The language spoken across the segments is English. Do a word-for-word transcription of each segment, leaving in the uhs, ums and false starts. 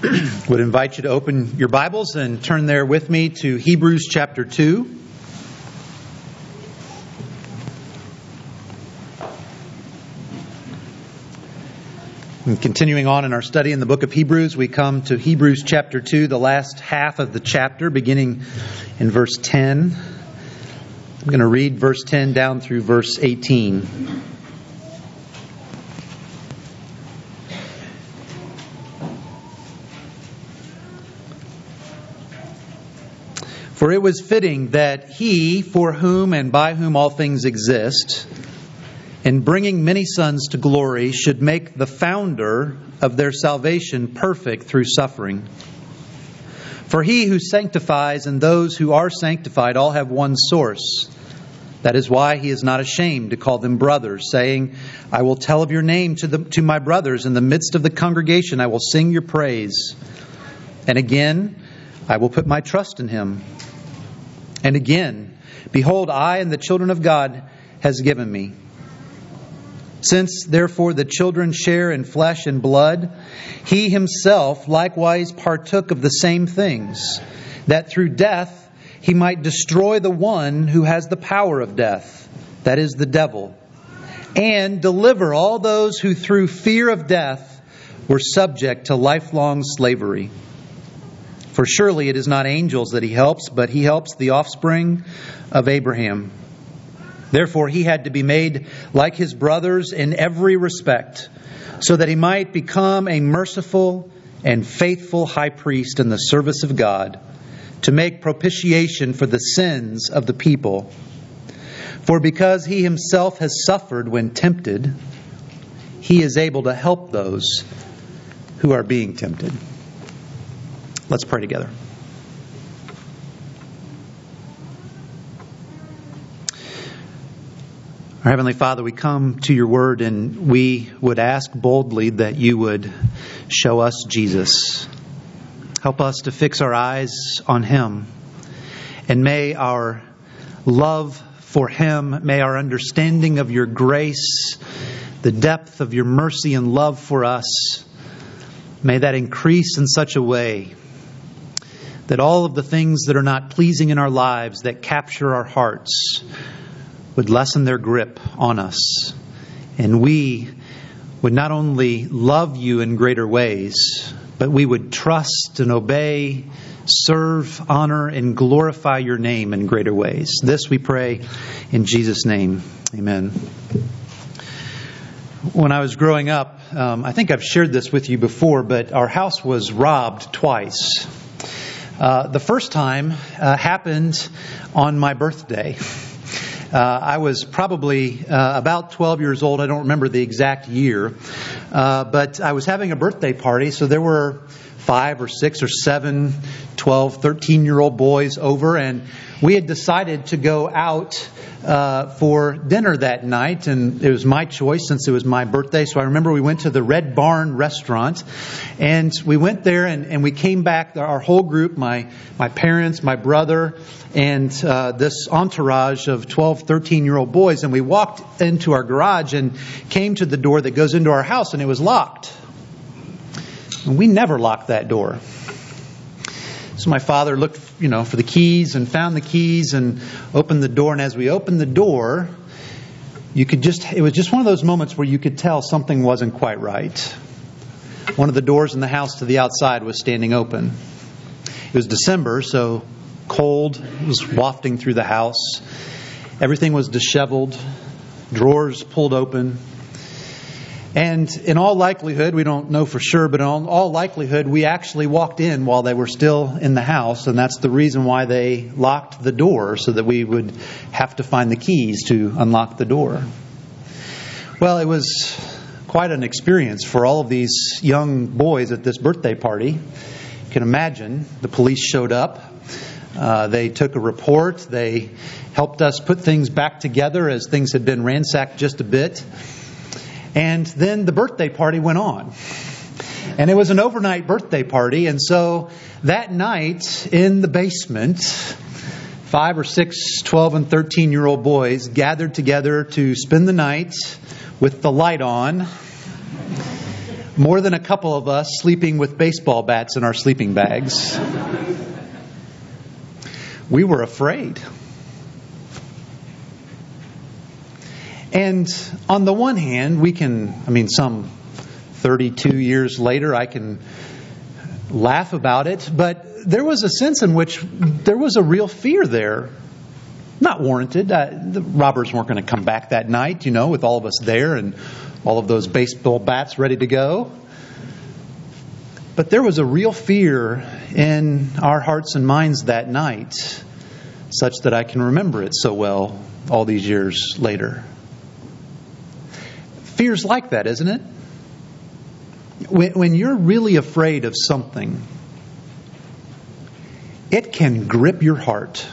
would invite you to open your Bibles and turn there with me to Hebrews chapter two. And continuing on in our study in the book of Hebrews, we come to Hebrews chapter two, the last half of the chapter, beginning in verse ten. I'm going to read verse ten down through verse eighteen. For it was fitting that He, for whom and by whom all things exist, in bringing many sons to glory, should make the founder of their salvation perfect through suffering. For He who sanctifies and those who are sanctified all have one source. That is why He is not ashamed to call them brothers, saying, I will tell of your name to, the, to my brothers. In the midst of the congregation I will sing your praise. And again, I will put my trust in Him. And again, behold, I and the children of God has given me. Since, therefore, the children share in flesh and blood, He Himself likewise partook of the same things, that through death He might destroy the one who has the power of death, that is, the devil, and deliver all those who through fear of death were subject to lifelong slavery. For surely it is not angels that He helps, but He helps the offspring of Abraham. Therefore He had to be made like His brothers in every respect, so that He might become a merciful and faithful high priest in the service of God, to make propitiation for the sins of the people. For because He Himself has suffered when tempted, He is able to help those who are being tempted. Let's pray together. Our Heavenly Father, we come to your word and we would ask boldly that you would show us Jesus. Help us to fix our eyes on Him. And may our love for Him, may our understanding of your grace, the depth of your mercy and love for us, may that increase in such a way that all of the things that are not pleasing in our lives, that capture our hearts, would lessen their grip on us. And we would not only love you in greater ways, but we would trust and obey, serve, honor, and glorify your name in greater ways. This we pray in Jesus' name. Amen. When I was growing up, um, I think I've shared this with you before, but our house was robbed twice. Uh, the first time uh, happened on my birthday. Uh, I was probably uh, about twelve years old. I don't remember the exact year. Uh, but I was having a birthday party, so there were five or six or seven, twelve, thirteen-year-old boys over, and we had decided to go out uh, for dinner that night, and it was my choice since it was my birthday. So I remember we went to the Red Barn restaurant, and we went there, and, and we came back, our whole group, my, my parents, my brother, and uh, this entourage of twelve, thirteen-year-old boys, and we walked into our garage and came to the door that goes into our house, and it was locked. And we never locked that door. So my father looked, you know, for the keys and found the keys and opened the door. And as we opened the door, you could just, it was just one of those moments where you could tell something wasn't quite right. One of the doors in the house to the outside was standing open. It was December, so cold was wafting through the house. Everything was disheveled, drawers pulled open. And in all likelihood, we don't know for sure, but in all likelihood, we actually walked in while they were still in the house. And that's the reason why they locked the door, so that we would have to find the keys to unlock the door. Well, it was quite an experience for all of these young boys at this birthday party. You can imagine the police showed up. Uh, they took a report. They helped us put things back together as things had been ransacked just a bit. And then the birthday party went on. And it was an overnight birthday party. And so that night in the basement, five or six, twelve and thirteen-year-old boys gathered together to spend the night with the light on, More than a couple of us sleeping with baseball bats in our sleeping bags. We were afraid. And on the one hand, we can, I mean, some thirty-two years later, I can laugh about it, but there was a sense in which there was a real fear there. Not warranted. Uh, the robbers weren't going to come back that night, you know, with all of us there and all of those baseball bats ready to go. But there was a real fear in our hearts and minds that night, such that I can remember it so well all these years later. Fear's like that, isn't it? When, when you're really afraid of something, it can grip your heart.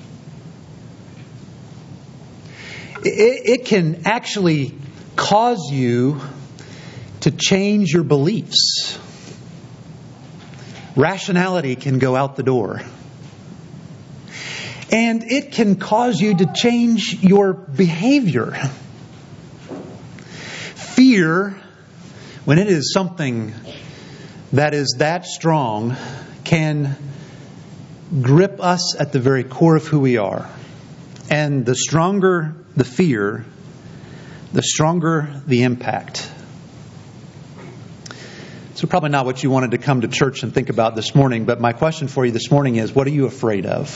It, it can actually cause you to change your beliefs. Rationality can go out the door. And it can cause you to change your behavior. Fear, when it is something that is that strong, can grip us at the very core of who we are. And the stronger the fear, the stronger the impact. So probably not what you wanted to come to church and think about this morning, but my question for you this morning is, what are you afraid of?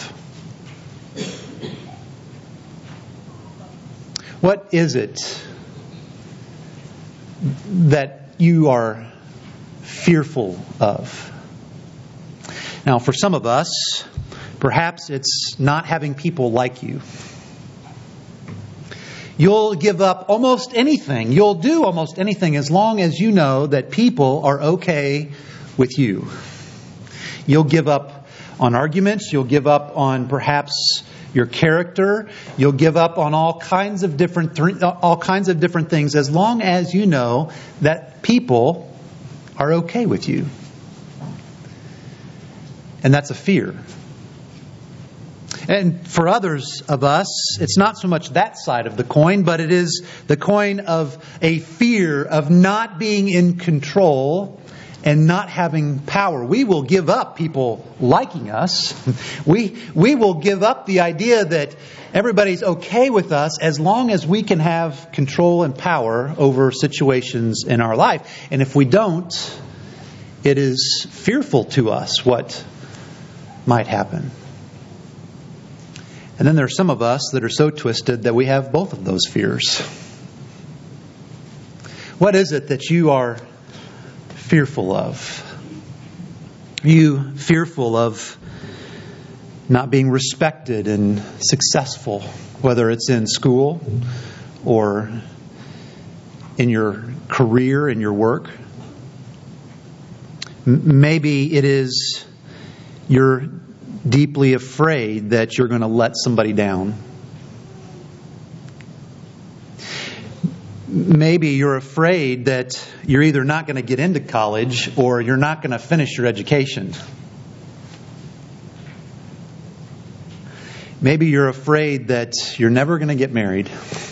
What is it that you are fearful of? Now, for some of us, perhaps it's not having people like you. You'll give up almost anything. You'll do almost anything as long as you know that people are okay with you. You'll give up on arguments. You'll give up on perhaps your character. You'll give up on all kinds of different th- all kinds of different things as long as you know that people are okay with you. And that's a fear. And for others of us, it's not so much that side of the coin, but it is the coin of a fear of not being in control and not having power. We will give up people liking us. We we will give up the idea that everybody's okay with us as long as we can have control and power over situations in our life. And if we don't, it is fearful to us what might happen. And then there are some of us that are so twisted that we have both of those fears. What is it that you are fearful of? Are you fearful of not being respected and successful, whether it's in school or in your career, in your work? M- maybe it is you're deeply afraid that you're going to let somebody down. Maybe you're afraid that you're either not going to get into college or you're not going to finish your education. Maybe you're afraid that you're never going to get married.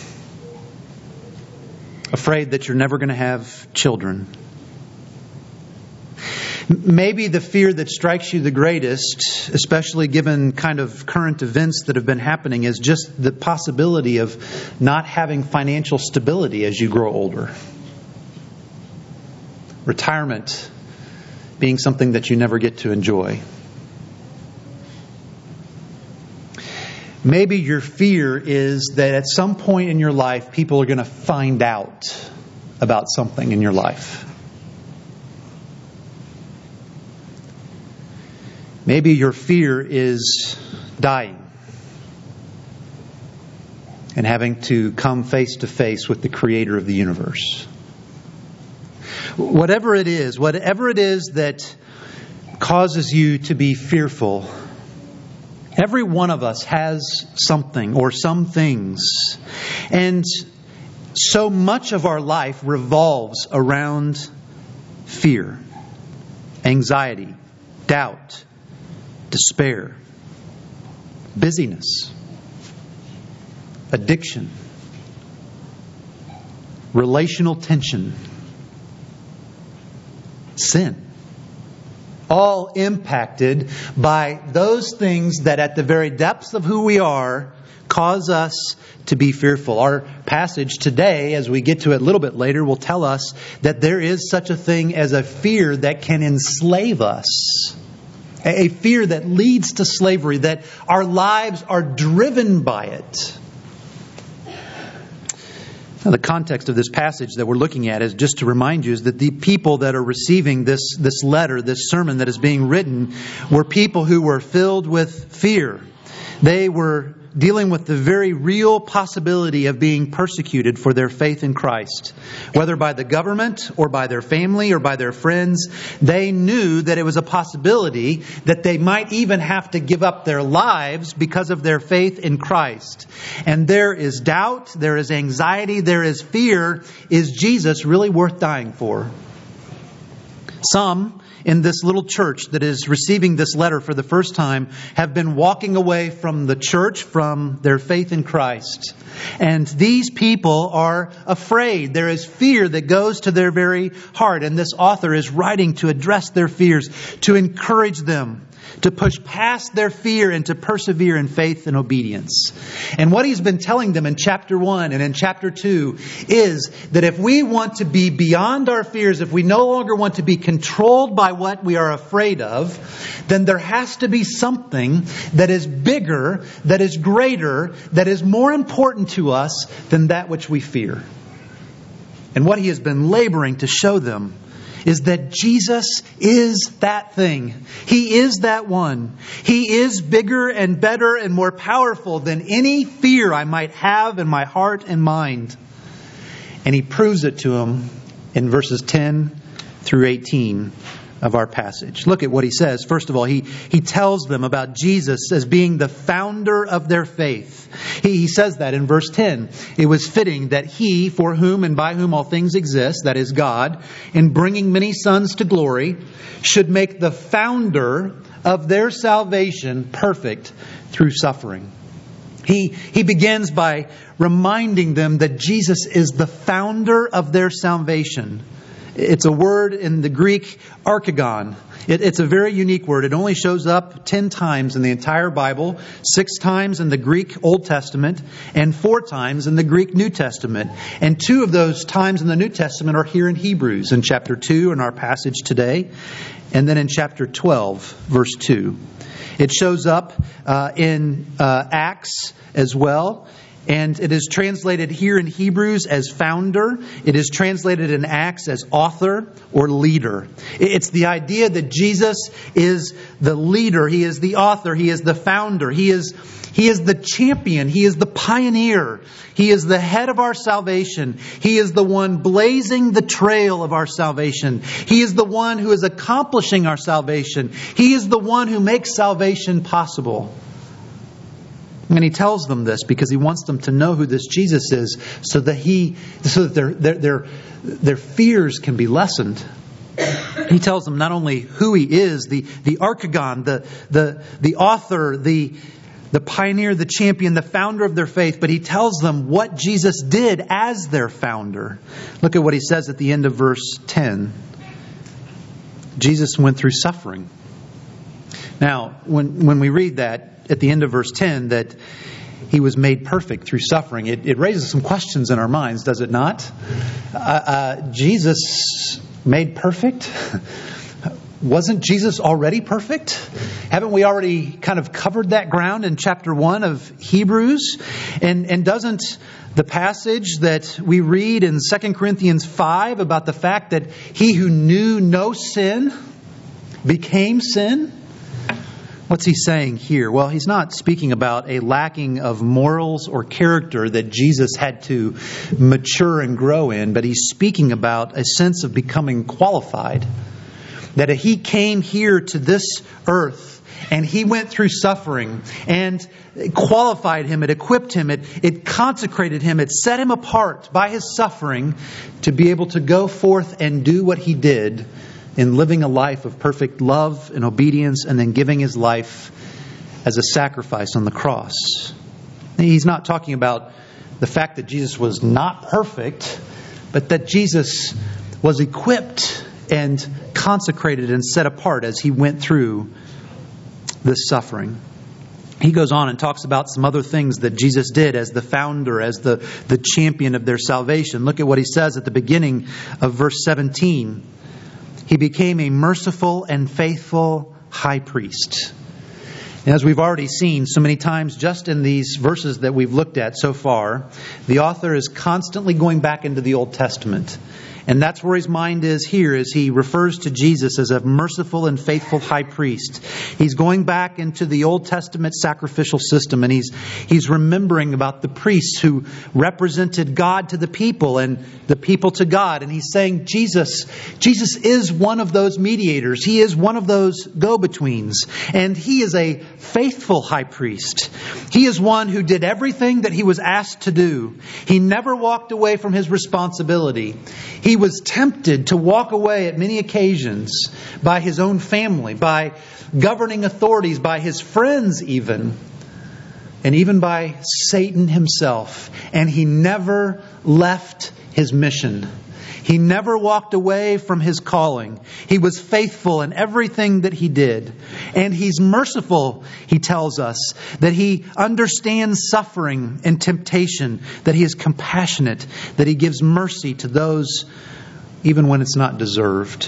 Afraid that you're never going to have children. Maybe the fear that strikes you the greatest, especially given kind of current events that have been happening, is just the possibility of not having financial stability as you grow older. Retirement being something that you never get to enjoy. Maybe your fear is that at some point in your life, people are going to find out about something in your life. Maybe your fear is dying and having to come face to face with the Creator of the universe. Whatever it is, whatever it is that causes you to be fearful, every one of us has something or some things. And so much of our life revolves around fear, anxiety, doubt, despair, busyness, addiction, relational tension, sin. All impacted by those things that at the very depths of who we are cause us to be fearful. Our passage today, as we get to it a little bit later, will tell us that there is such a thing as a fear that can enslave us. A fear that leads to slavery, that our lives are driven by it. Now, the context of this passage that we're looking at is just to remind you is that the people that are receiving this, this letter, this sermon that is being written, were people who were filled with fear. They were dealing with the very real possibility of being persecuted for their faith in Christ. Whether by the government or by their family or by their friends, they knew that it was a possibility that they might even have to give up their lives because of their faith in Christ. And there is doubt, there is anxiety, there is fear. Is Jesus really worth dying for? Some in this little church that is receiving this letter for the first time have been walking away from the church, from their faith in Christ. And these people are afraid. There is fear that goes to their very heart. And this author is writing to address their fears, to encourage them to push past their fear and to persevere in faith and obedience. And what he's been telling them in chapter one and in chapter two is that if we want to be beyond our fears, if we no longer want to be controlled by what we are afraid of, then there has to be something that is bigger, that is greater, that is more important to us than that which we fear. And what he has been laboring to show them is that Jesus is that thing. He is that one. He is bigger and better and more powerful than any fear I might have in my heart and mind. And he proves it to them in verses ten through eighteen of our passage. Look at what he says. First of all, he, he tells them about Jesus as being the founder of their faith. He, he says that in verse ten. It was fitting that he, for whom and by whom all things exist, that is God, in bringing many sons to glory, should make the founder of their salvation perfect through suffering. He, he begins by reminding them that Jesus is the founder of their salvation. It's a word in the Greek, archegon. It, it's a very unique word. It only shows up ten times in the entire Bible, six times in the Greek Old Testament, and four times in the Greek New Testament. And two of those times in the New Testament are here in Hebrews, in chapter two in our passage today, and then in chapter twelve, verse two. It shows up uh, in uh, Acts as well. And it is translated here in Hebrews as founder. It is translated in Acts as author or leader. It's the idea that Jesus is the leader. He is the author. He is the founder. He is, he is the champion. He is the pioneer. He is the head of our salvation. He is the one blazing the trail of our salvation. He is the one who is accomplishing our salvation. He is the one who makes salvation possible. And he tells them this because he wants them to know who this Jesus is, so that he, so that their their their, their fears can be lessened. He tells them not only who he is, the the archegon, the the the author, the the pioneer, the champion, the founder of their faith, but he tells them what Jesus did as their founder. Look at what he says at the end of verse ten. Jesus went through suffering. Now, when when we read that at the end of verse ten, that he was made perfect through suffering, it, it raises some questions in our minds, does it not? Uh, uh, Jesus made perfect? Wasn't Jesus already perfect? Haven't we already kind of covered that ground in chapter one of Hebrews? And, and doesn't the passage that we read in Second Corinthians five about the fact that he who knew no sin became sin? What's he saying here? Well, he's not speaking about a lacking of morals or character that Jesus had to mature and grow in, but he's speaking about a sense of becoming qualified. That he came here to this earth and he went through suffering and it qualified him, it equipped him, it, it consecrated him, it set him apart by his suffering to be able to go forth and do what he did in living a life of perfect love and obedience, and then giving his life as a sacrifice on the cross. He's not talking about the fact that Jesus was not perfect, but that Jesus was equipped and consecrated and set apart as he went through this suffering. He goes on and talks about some other things that Jesus did as the founder, as the, the champion of their salvation. Look at what he says at the beginning of verse seventeen. He became a merciful and faithful high priest. As we've already seen so many times just in these verses that we've looked at so far, the author is constantly going back into the Old Testament. And that's where his mind is here as he refers to Jesus as a merciful and faithful high priest. He's going back into the Old Testament sacrificial system, and he's he's remembering about the priests who represented God to the people and the people to God. And he's saying Jesus, Jesus is one of those mediators. He is one of those go-betweens. And he is a faithful high priest. He is one who did everything that he was asked to do. He never walked away from his responsibility. He was tempted to walk away at many occasions by his own family, by governing authorities, by his friends even, and even by Satan himself. And he never left his mission. He never walked away from his calling. He was faithful in everything that he did. And he's merciful, he tells us, that he understands suffering and temptation, that he is compassionate, that he gives mercy to those even when it's not deserved.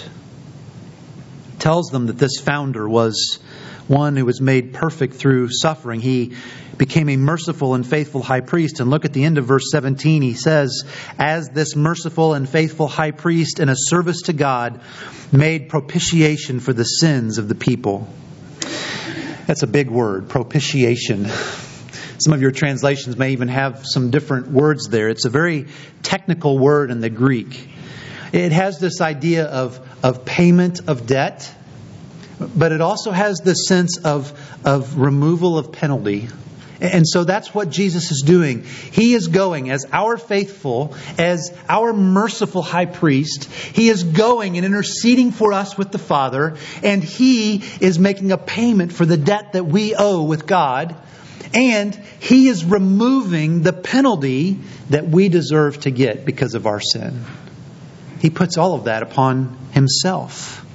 He tells them that this founder was one who was made perfect through suffering. He became a merciful and faithful high priest. And look at the end of verse seventeen. He says, as this merciful and faithful high priest in a service to God made propitiation for the sins of the people. That's a big word, propitiation. Some of your translations may even have some different words there. It's a very technical word in the Greek. It has this idea of, of payment of debt, but it also has the sense of, of removal of penalty. And so that's what Jesus is doing. He is going as our faithful, as our merciful high priest. He is going and interceding for us with the Father. And He is making a payment for the debt that we owe with God. And He is removing the penalty that we deserve to get because of our sin. He puts all of that upon Himself.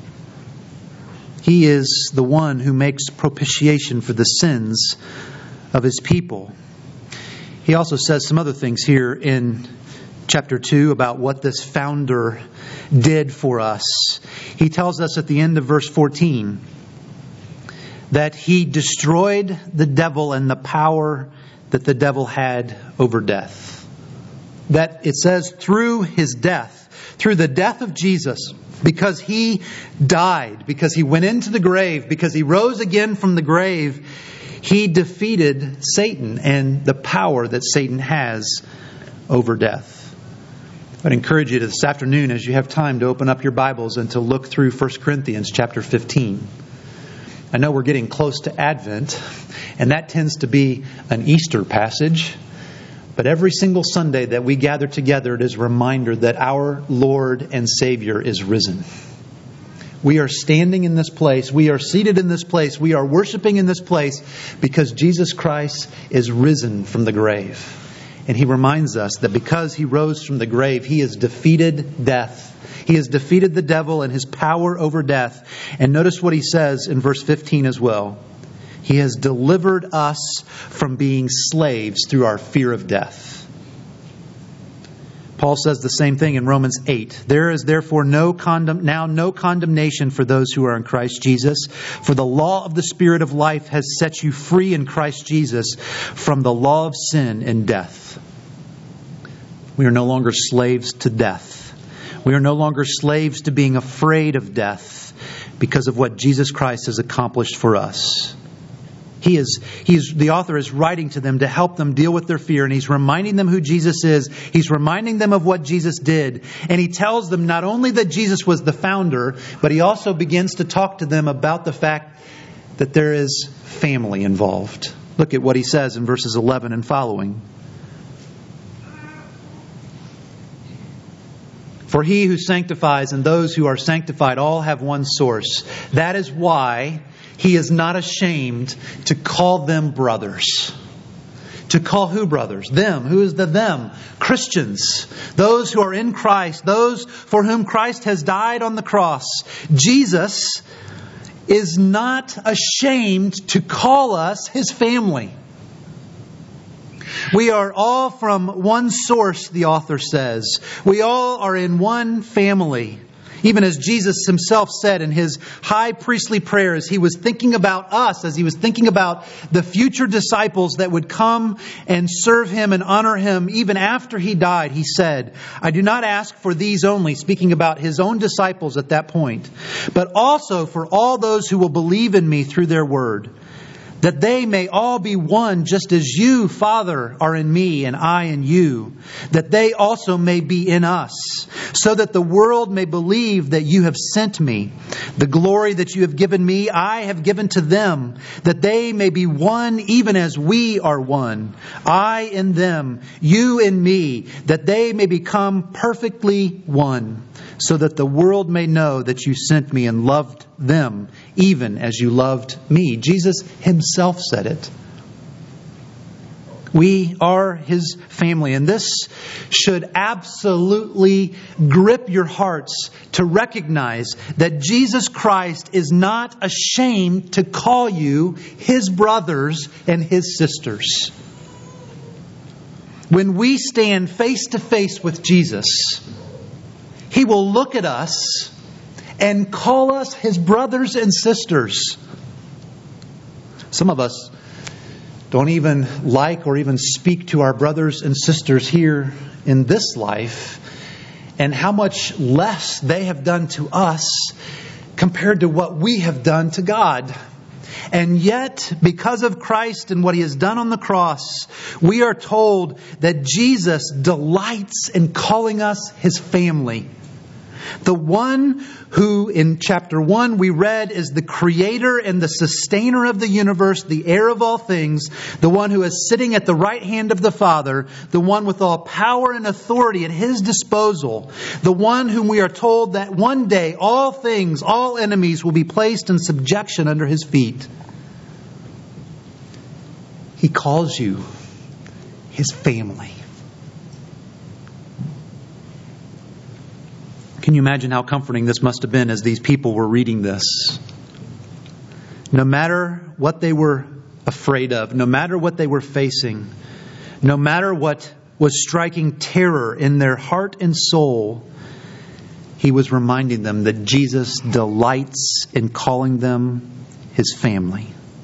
He is the one who makes propitiation for the sins of His people. He also says some other things here in chapter two about what this founder did for us. He tells us at the end of verse fourteen that He destroyed the devil and the power that the devil had over death. That it says through His death, through the death of Jesus, because He died, because He went into the grave, because He rose again from the grave, He defeated Satan and the power that Satan has over death. I'd encourage you to this afternoon, as you have time, to open up your Bibles and to look through First Corinthians chapter fifteen. I know we're getting close to Advent, and that tends to be an Easter passage. But every single Sunday that we gather together, it is a reminder that our Lord and Savior is risen. We are standing in this place. We are seated in this place. We are worshiping in this place because Jesus Christ is risen from the grave. And He reminds us that because He rose from the grave, He has defeated death. He has defeated the devil and his power over death. And notice what He says in verse fifteen as well. He has delivered us from being slaves through our fear of death. Paul says the same thing in Romans eight. There is therefore no condemn, now no condemnation for those who are in Christ Jesus. For the law of the Spirit of life has set you free in Christ Jesus from the law of sin and death. We are no longer slaves to death. We are no longer slaves to being afraid of death because of what Jesus Christ has accomplished for us. He is, he is, the author is writing to them to help them deal with their fear, and he's reminding them who Jesus is. He's reminding them of what Jesus did. And he tells them not only that Jesus was the founder, but he also begins to talk to them about the fact that there is family involved. Look at what he says in verses eleven and following. For He who sanctifies and those who are sanctified all have one source. That is why He is not ashamed to call them brothers. To call who brothers? Them. Who is the them? Christians. Those who are in Christ. Those for whom Christ has died on the cross. Jesus is not ashamed to call us His family. We are all from one source, the author says. We all are in one family. Even as Jesus Himself said in His high priestly prayer, as He was thinking about us, as He was thinking about the future disciples that would come and serve Him and honor Him even after He died, He said, I do not ask for these only, speaking about His own disciples at that point, but also for all those who will believe in Me through their word, that they may all be one, just as You, Father, are in Me and I in You, that they also may be in us, so that the world may believe that You have sent Me. The glory that You have given Me, I have given to them, that they may be one even as We are one. I in them, You in Me, that they may become perfectly one, so that the world may know that You sent Me and loved them, even as You loved Me. Jesus Himself said it. We are His family, and this should absolutely grip your hearts to recognize that Jesus Christ is not ashamed to call you His brothers and His sisters. When we stand face to face with Jesus, He will look at us and call us His brothers and sisters. Some of us don't even like or even speak to our brothers and sisters here in this life, and how much less they have done to us compared to what we have done to God. And yet, because of Christ and what He has done on the cross, we are told that Jesus delights in calling us His family. The one who in chapter one we read is the creator and the sustainer of the universe, the heir of all things, the one who is sitting at the right hand of the Father, the one with all power and authority at His disposal, the one whom we are told that one day all things, all enemies will be placed in subjection under His feet. He calls you His family. Can you imagine how comforting this must have been as these people were reading this? No matter what they were afraid of, no matter what they were facing, no matter what was striking terror in their heart and soul, He was reminding them that Jesus delights in calling them His family.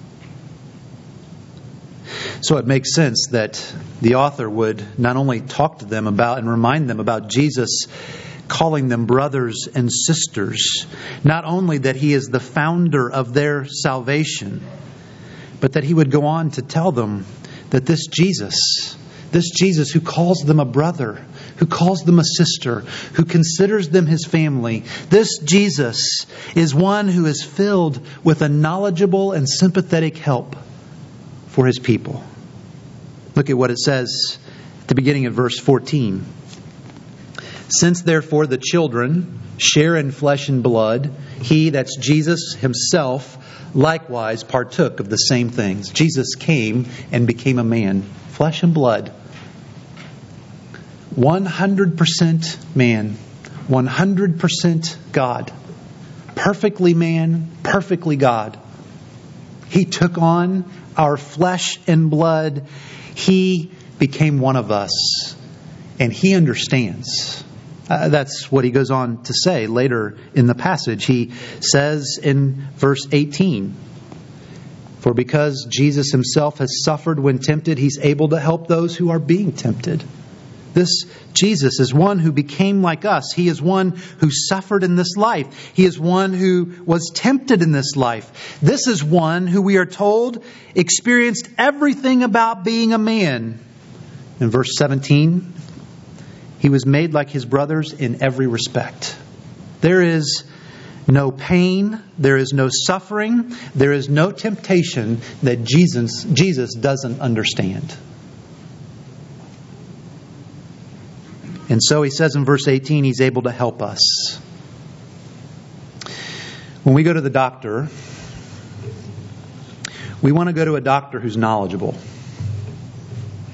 So it makes sense that the author would not only talk to them about and remind them about Jesus calling them brothers and sisters, not only that He is the founder of their salvation, but that He would go on to tell them that this Jesus, this Jesus who calls them a brother, who calls them a sister, who considers them His family, this Jesus is one who is filled with a knowledgeable and sympathetic help for His people. Look at what it says at the beginning of verse fourteen. Since therefore the children share in flesh and blood, He, that's Jesus Himself, likewise partook of the same things. Jesus came and became a man, flesh and blood. one hundred percent man, one hundred percent God. Perfectly man, perfectly God. He took on our flesh and blood. He became one of us. And He understands. Uh, that's what He goes on to say later in the passage. He says in verse eighteen, for because Jesus Himself has suffered when tempted, He's able to help those who are being tempted. This Jesus is one who became like us. He is one who suffered in this life. He is one who was tempted in this life. This is one who we are told experienced everything about being a man. In verse seventeen, He was made like His brothers in every respect. There is no pain, there is no suffering, there is no temptation that Jesus, Jesus doesn't understand. And so He says in verse eighteen, He's able to help us. When we go to the doctor, we want to go to a doctor who's knowledgeable.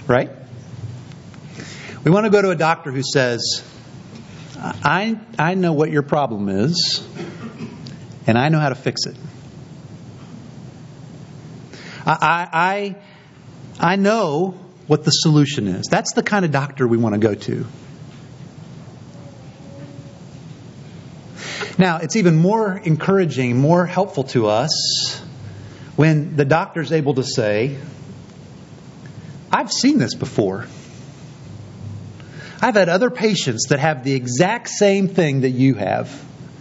right? We want to go to a doctor who says, I, I know what your problem is, and I know how to fix it. I, I, I know what the solution is. That's the kind of doctor we want to go to. Now, it's even more encouraging, more helpful to us when the doctor's able to say, I've seen this before. I've had other patients that have the exact same thing that you have.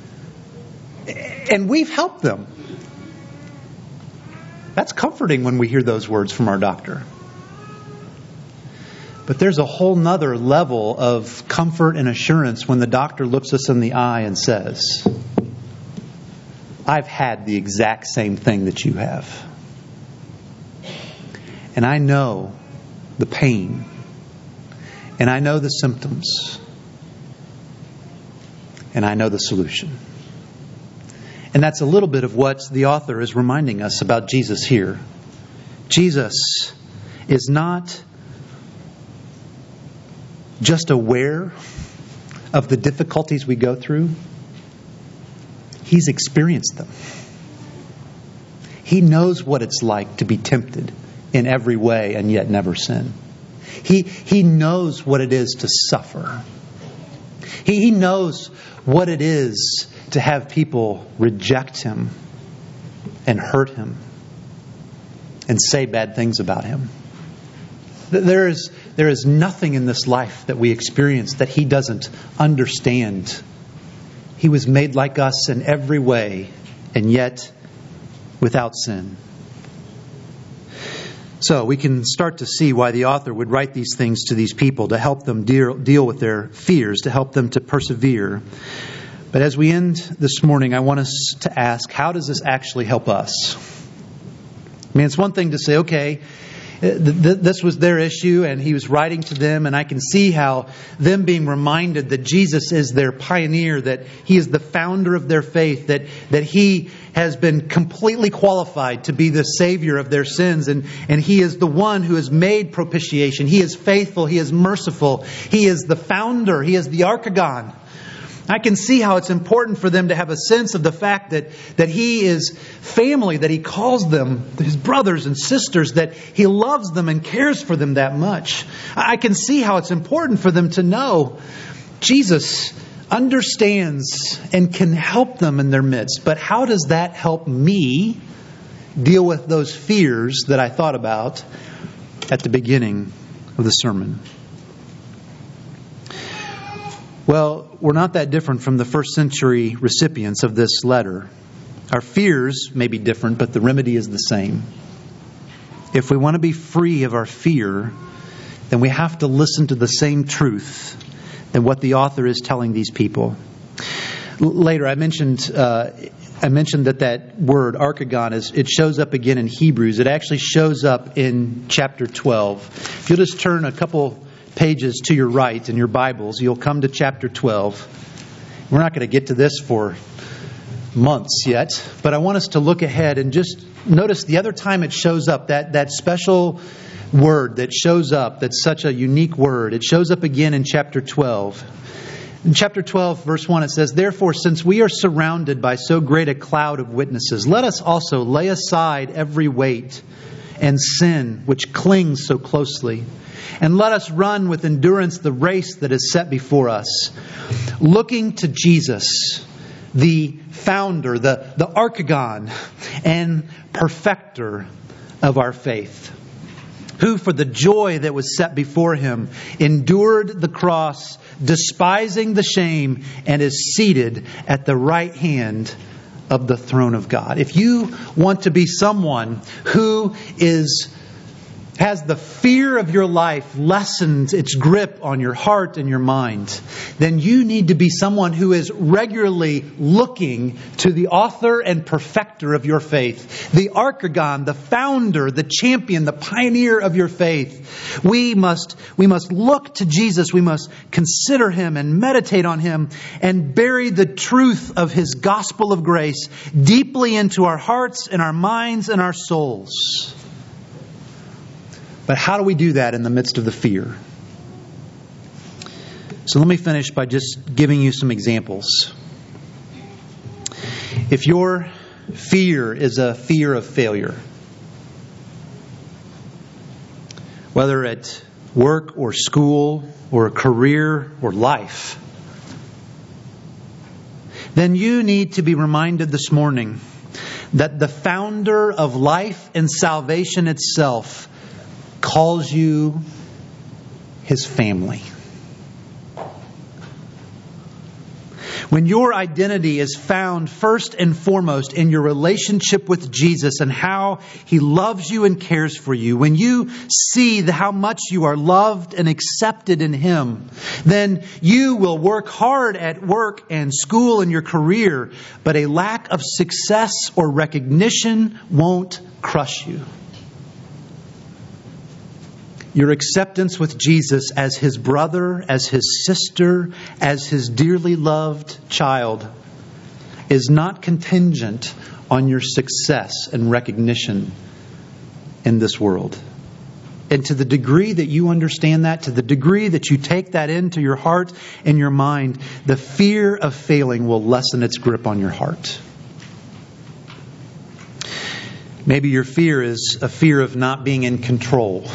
And we've helped them. That's comforting when we hear those words from our doctor. But there's a whole nother level of comfort and assurance when the doctor looks us in the eye and says, I've had the exact same thing that you have. And I know the pain. And I know the symptoms. And I know the solution. And that's a little bit of what the author is reminding us about Jesus here. Jesus is not just aware of the difficulties we go through. He's experienced them. He knows what it's like to be tempted in every way and yet never sin. He, he knows what it is to suffer. He, he knows what it is to have people reject Him and hurt Him and say bad things about Him. There is, there is nothing in this life that we experience that He doesn't understand. He was made like us in every way, and yet without sin. So we can start to see why the author would write these things to these people, to help them deal, deal with their fears, to help them to persevere. But as we end this morning, I want us to ask, how does this actually help us? I mean, it's one thing to say, okay, this was their issue and he was writing to them, and I can see how them being reminded that Jesus is their pioneer, that He is the founder of their faith, that, that He has been completely qualified to be the Savior of their sins, and, and He is the one who has made propitiation. He is faithful. He is merciful. He is the founder. He is the archegon. I can see how it's important for them to have a sense of the fact that, that He is family, that He calls them His brothers and sisters, that He loves them and cares for them that much. I can see how it's important for them to know Jesus understands and can help them in their midst. But how does that help me deal with those fears that I thought about at the beginning of the sermon? Well, we're not that different from the first century recipients of this letter. Our fears may be different, but the remedy is the same. If we want to be free of our fear, then we have to listen to the same truth than what the author is telling these people. Later, I mentioned uh, I mentioned that that word archegon is it shows up again in Hebrews. It actually shows up in chapter twelve. If you'll just turn a couple pages to your right in your Bibles, you'll come to chapter twelve. We're not going to get to this for months yet, but I want us to look ahead and just notice the other time it shows up, that, that special word that shows up, that's such a unique word. It shows up again in chapter twelve. In chapter twelve, verse one, it says, "Therefore, since we are surrounded by so great a cloud of witnesses, let us also lay aside every weight and sin which clings so closely. And let us run with endurance the race that is set before us, looking to Jesus, the founder, the, the archegon and perfecter of our faith, who for the joy that was set before Him endured the cross, despising the shame, and is seated at the right hand of the throne of God." If you want to be someone who is has the fear of your life lessened its grip on your heart and your mind, then you need to be someone who is regularly looking to the author and perfecter of your faith, the archegon, the founder, the champion, the pioneer of your faith. We must, we must look to Jesus. We must consider Him and meditate on Him and bury the truth of His gospel of grace deeply into our hearts and our minds and our souls. But how do we do that in the midst of the fear? So let me finish by just giving you some examples. If your fear is a fear of failure, whether at work or school or career or life, then you need to be reminded this morning that the founder of life and salvation itself calls you His family. When your identity is found first and foremost in your relationship with Jesus and how He loves you and cares for you, when you see the, how much you are loved and accepted in Him, then you will work hard at work and school and your career, but a lack of success or recognition won't crush you. Your acceptance with Jesus as His brother, as His sister, as His dearly loved child is not contingent on your success and recognition in this world. And to the degree that you understand that, to the degree that you take that into your heart and your mind, the fear of failing will lessen its grip on your heart. Maybe your fear is a fear of not being in control.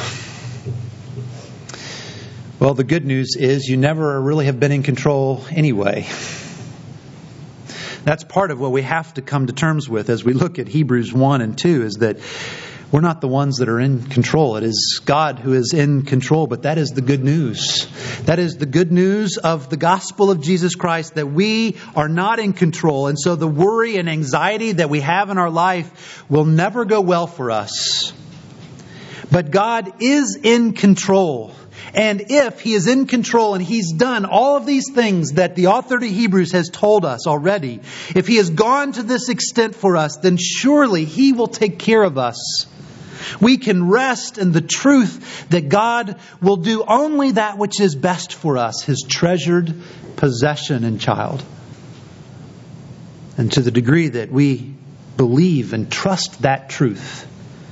Well, the good news is you never really have been in control anyway. That's part of what we have to come to terms with as we look at Hebrews one and two, is that we're not the ones that are in control. It is God who is in control, but that is the good news. That is the good news of the gospel of Jesus Christ, that we are not in control. And so the worry and anxiety that we have in our life will never go well for us. But God is in control. And if He is in control and He's done all of these things that the author to Hebrews has told us already, if He has gone to this extent for us, then surely He will take care of us. We can rest in the truth that God will do only that which is best for us, His treasured possession and child. And to the degree that we believe and trust that truth,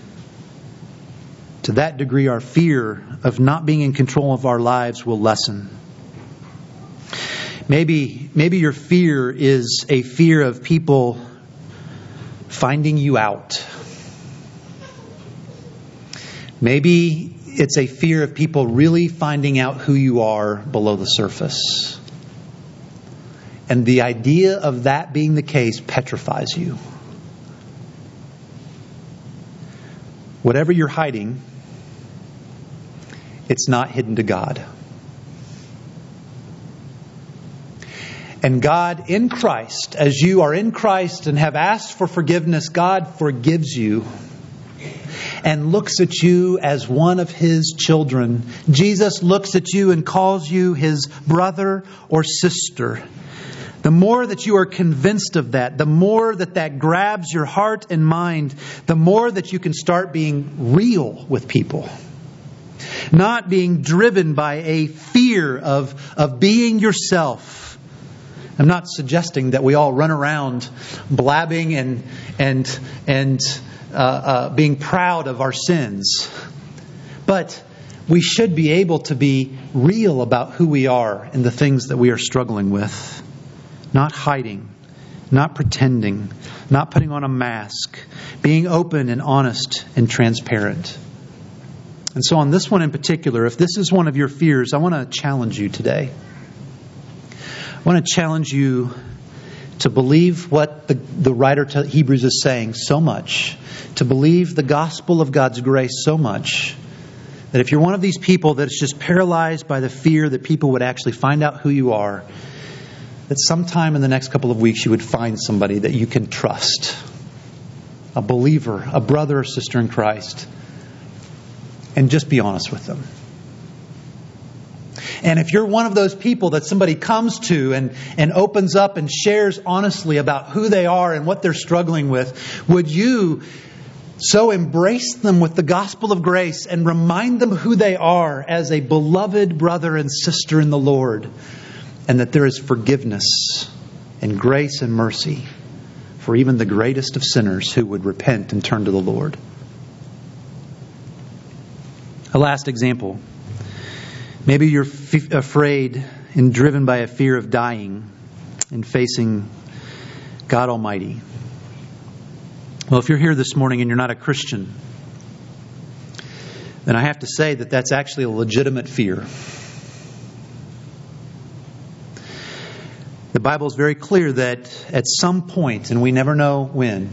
to that degree, our fear of not being in control of our lives will lessen. Maybe, maybe your fear is a fear of people finding you out. Maybe it's a fear of people really finding out who you are below the surface. And the idea of that being the case petrifies you. Whatever you're hiding, it's not hidden to God. And God in Christ, as you are in Christ and have asked for forgiveness, God forgives you and looks at you as one of His children. Jesus looks at you and calls you His brother or sister. The more that you are convinced of that, the more that that grabs your heart and mind, the more that you can start being real with people. Not being driven by a fear of, of being yourself. I'm not suggesting that we all run around blabbing and and and uh, uh, being proud of our sins. But we should be able to be real about who we are and the things that we are struggling with. Not hiding, not pretending, not putting on a mask. Being open and honest and transparent. And so on this one in particular, if this is one of your fears, I want to challenge you today. I want to challenge you to believe what the, the writer to Hebrews is saying so much. To believe the gospel of God's grace so much that if you're one of these people that's just paralyzed by the fear that people would actually find out who you are, that sometime in the next couple of weeks you would find somebody that you can trust. A believer, a brother or sister in Christ. And just be honest with them. And if you're one of those people that somebody comes to and, and opens up and shares honestly about who they are and what they're struggling with, would you so embrace them with the gospel of grace and remind them who they are as a beloved brother and sister in the Lord, and that there is forgiveness and grace and mercy for even the greatest of sinners who would repent and turn to the Lord. A last example. Maybe you're f- afraid and driven by a fear of dying and facing God Almighty. Well, if you're here this morning and you're not a Christian, then I have to say that that's actually a legitimate fear. The Bible is very clear that at some point, and we never know when,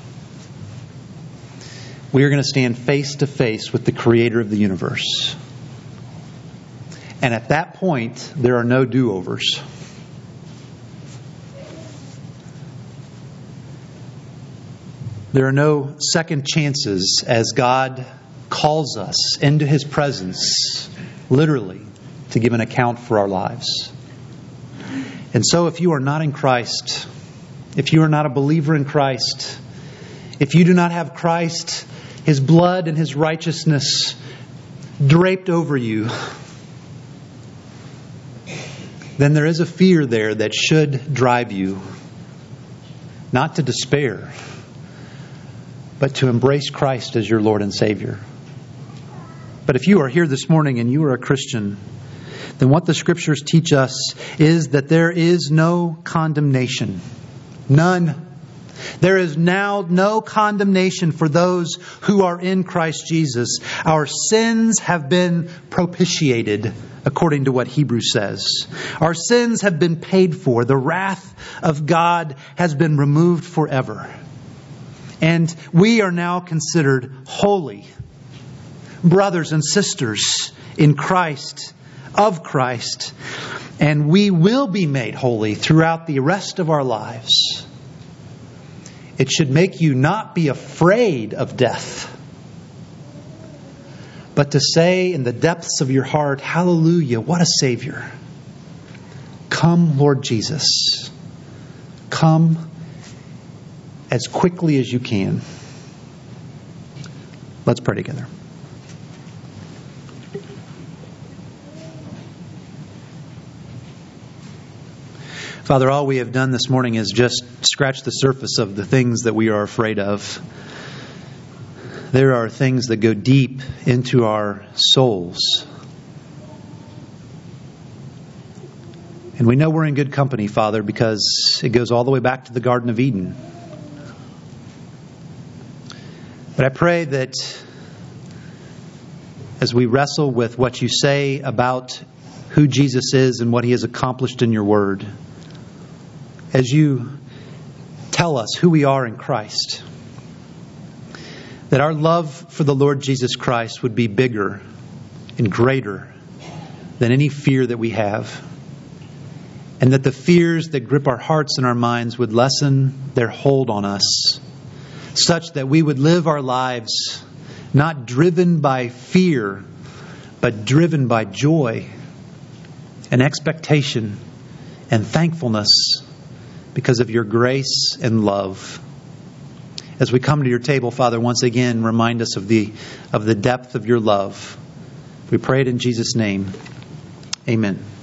we are going to stand face to face with the Creator of the universe. And at that point, there are no do-overs. There are no second chances as God calls us into His presence, literally, to give an account for our lives. And so if you are not in Christ, if you are not a believer in Christ, if you do not have Christ, His blood and His righteousness draped over you, then there is a fear there that should drive you not to despair, but to embrace Christ as your Lord and Savior. But if you are here this morning and you are a Christian, then what the Scriptures teach us is that there is no condemnation. None. There is now no condemnation for those who are in Christ Jesus. Our sins have been propitiated, according to what Hebrews says. Our sins have been paid for. The wrath of God has been removed forever. And we are now considered holy brothers and sisters in Christ, of Christ. And we will be made holy throughout the rest of our lives. It should make you not be afraid of death, but to say in the depths of your heart, hallelujah, what a Savior. Come, Lord Jesus. Come as quickly as you can. Let's pray together. Father, all we have done this morning is just scratch the surface of the things that we are afraid of. There are things that go deep into our souls. And we know we're in good company, Father, because it goes all the way back to the Garden of Eden. But I pray that as we wrestle with what you say about who Jesus is and what He has accomplished in your Word, as you tell us who we are in Christ, that our love for the Lord Jesus Christ would be bigger and greater than any fear that we have. And that the fears that grip our hearts and our minds would lessen their hold on us, such that we would live our lives not driven by fear, but driven by joy and expectation and thankfulness because of your grace and love. As we come to your table, Father, once again, remind us of the of the depth of your love. We pray it in Jesus' name. Amen.